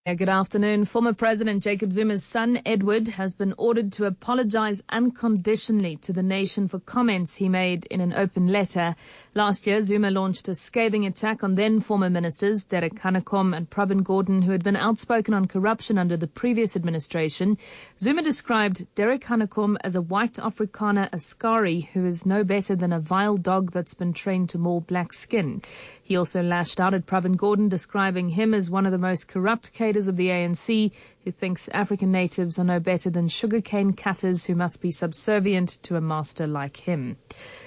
Good afternoon. Former President Jacob Zuma's son, Edward, has been ordered to apologize unconditionally to the nation for comments he made in an open letter. Last year, Zuma launched a scathing attack on then-former ministers, Derek Hanekom and Pravin Gordhan, who had been outspoken on corruption under the previous administration. Zuma described Derek Hanekom as a white Afrikaner Askari who is no better than a vile dog that's been trained to maul black skin. He also lashed out at Pravin Gordhan, describing him as one of the most corrupt cadres of the ANC, who thinks African natives are no better than sugarcane cutters who must be subservient to a master like him.